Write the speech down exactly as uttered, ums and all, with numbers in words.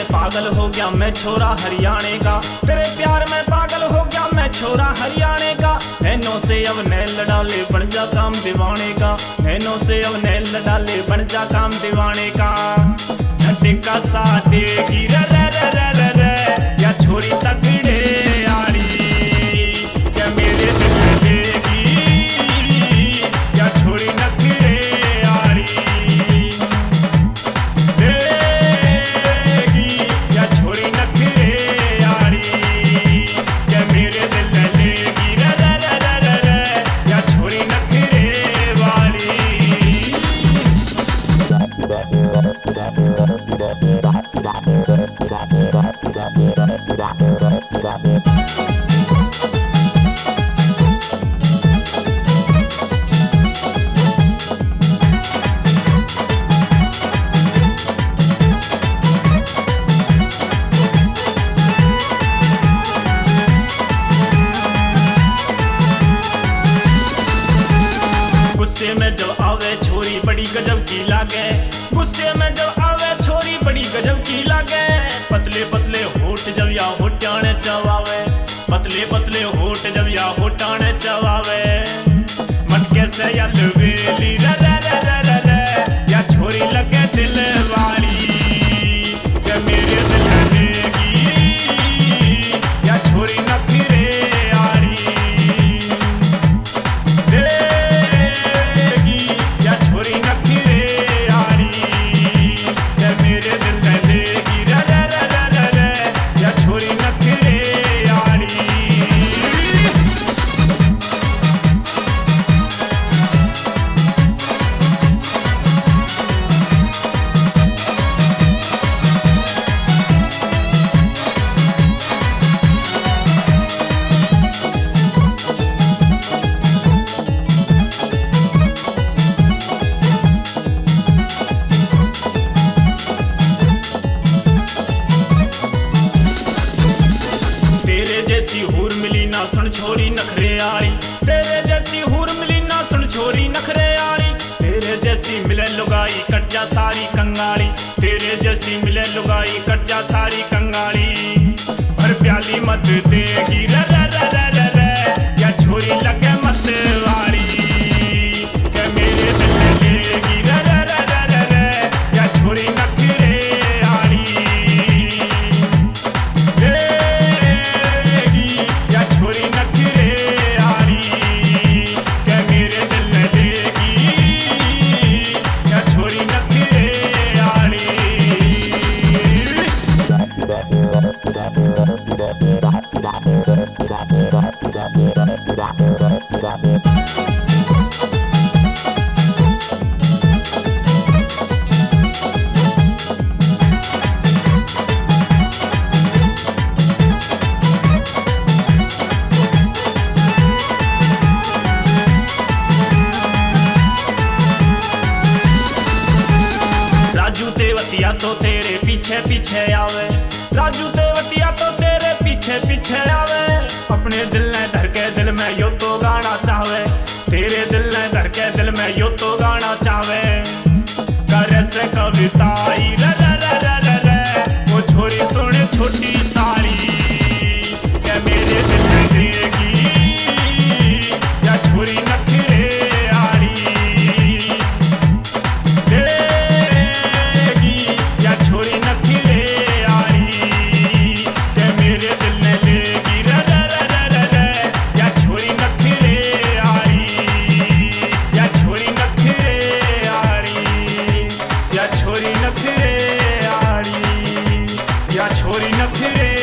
पागल हो गया मैं छोरा हरियाणे का, तेरे प्यार में पागल हो गया मैं छोरा हरियाणे का। नैनों से अब नैन लड़ाले बन जा काम दीवाने का, नैनों से अब नैन लड़ाले बन जा काम दीवाने का। झटका सा देगी रे रे रे रे रे रे या छोरी तकड़े यारी, क्या मेरे दिल देगी या छोरी नखरे यारी, देगी या छोरी नखरे यारी, क्या मेरे दिल लेगी रे रे रे रे रे रे या छोरी नखरे वाली। गुस्से में जब आवे छोरी बड़ी गजब की लागे, गुस्से में जब आवे छोरी बड़ी गजब की लागे। पतले पतले होठ जब या होठाने चबावे, पतले पतले होठ जब या होठाने चबावे। मटके से या लवेली रे रे रे रे रे रे या छोरी लगे दिल वाली, क्या मेरे दिल देगी या छोरी नखरे यारी, हूर मिली ना सुन छोरी नखरे आरी, तेरे जैसी हूर मिली ना सुन छोरी नखरे आरी। तेरे जैसी मिले लुगाई कट जा सारी कंगाली, तेरे जैसी मिले लुगाई कट जा सारी कंगाली। भर प्याली मत देगी रे रे रे रे रे रे या छोरी लगे मत वारी, क्या मेरे दिल देगी रे रे रे रे रे रे या छोरी नखरे आरी, छोरी नखरे यारी, क्या मेरे दिल देगी या छोरी नखरे यारी। राजू तेवतिया तो तेरे पीछे पीछे आवे, राजू तेवतिया तो तेरे पीछे पीछे आवे। अपने दिल ने धर के दिल में यो तो गाना चाहे, तेरे दिल ने धर के दिल में यो तो गाना चाहे। करे से कविता रे रे रे रे रे रे वो छोरी सुन छोटी सारी, क्या मेरे दिल में देगी या छोरी नखरे यारी, छोरी नखरे यारी, क्या मेरे दिल ने लेगी रे रे रे रे रे रे या छोरी नखरे यारी, या छोरी नखरे यारी, या छोरी नखरे यारी, या छोरी नखरे